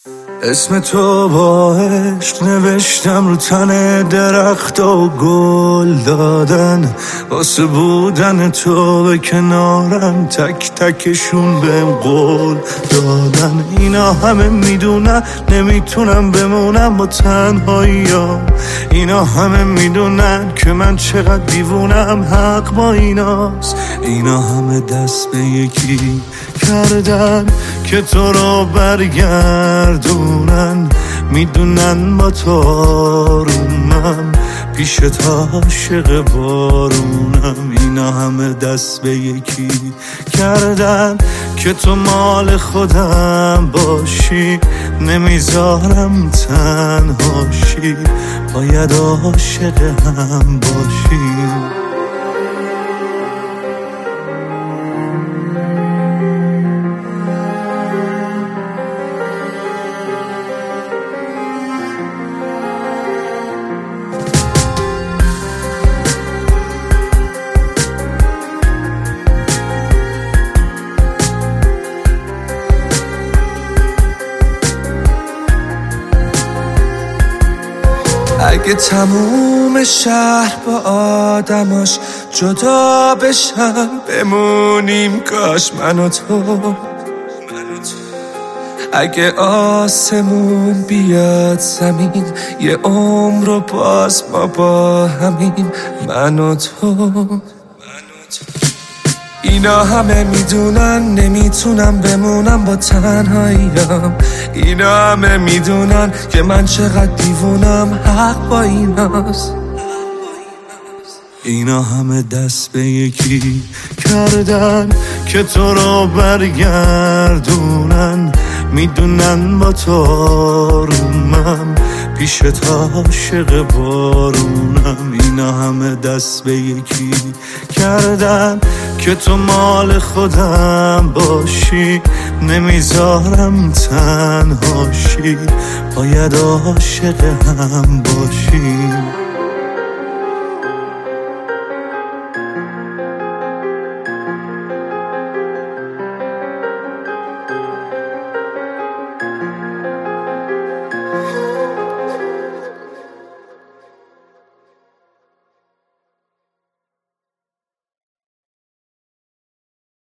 اسم تو با عشق نوشتم رو تن درخت و گل دادن، واسه بودن تو به کنارم تک تکشون بهم قول دادن. اینا همه میدونن نمیتونم بمونم با تنهاییام، اینا همه میدونن که من چقدر دیوونم، حق با ایناست. اینا همه دست به یکی کردن که تو رو برگردونن، میدونن با تو آرومم، پیش تا عاشق بارونم. اینا همه دست به یکی کردن که تو مال خودم باشی، نمیذارم تنهاشی، باید عاشق هم باشیم. اگه تموم شهر با آدماش جدا بشن، بمونیم کاش من و تو. اگه آسمون بیاد زمین، یه عمر رو باز ما با همین، من و تو. اینا همه میدونن نمیتونم بمونم با تنهاییام، اینا همه میدونن که من چقدر دیوونم، حق با ایناست. اینا همه دست به یکی کردن که تو رو برگردونن، میدونن با تو آرومم، پیش تا عاشق بارونم. اینا همه دست به یکی کردن که تو مال خودم باشی، نمیذارم تنهاشی، باید عاشق هم باشی.